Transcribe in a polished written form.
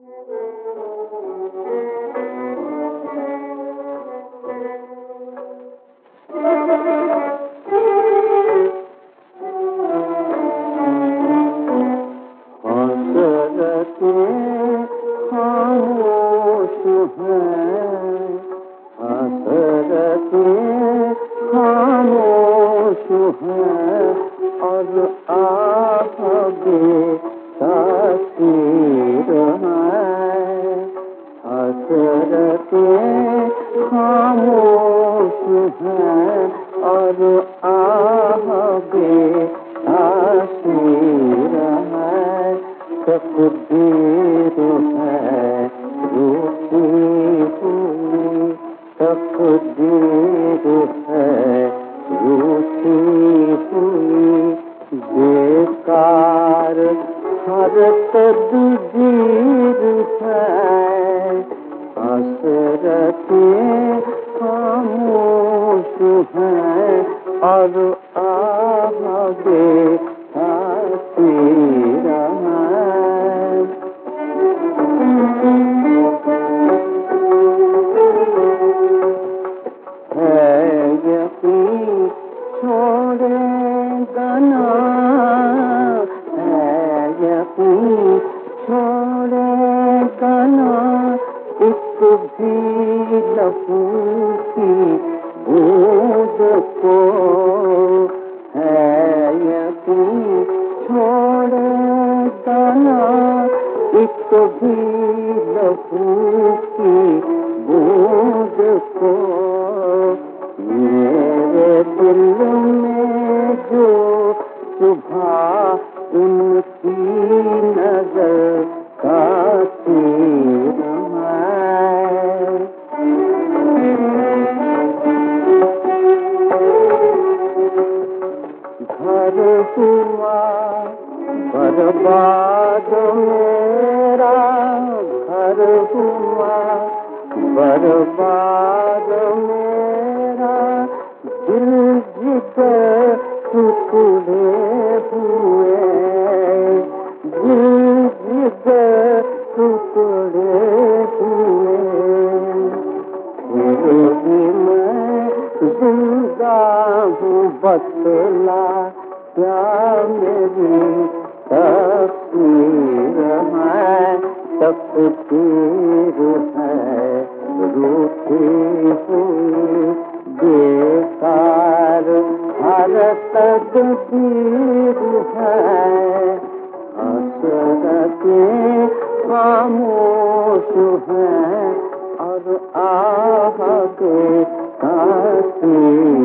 और आगे तासीर है, हसरतें खामोश हैं और आगे तासीर है, तकदीर है रूठी हुई, तकदीर है रूठी हुई, बेकार हर तदबीर है, हसरतें खामोश हैं और आगे तासीर है यकीन छोड़ेगा ना, है यकीन छोड़ेगा ना एक भी लहू की बूंद को, है यकीन छोड़ेगा ना एक भी लहू की बूंद को। मेरे दिल में जो सुबह उनकी नजर का तीर है, घर हुआ बर्बाद मेरा, घर हुआ बर्बाद मेरा, दिल जिगर टुकड़े हुए, दिल जिगर टुकड़े हुए, फिर भी मैं जिंदा हूँ बतला क्या मेरी तकदीर है, तकदीर है रूठी हुई, बेकार हर तकदीर है, हसरतें खामोश हैं और आगे तासीर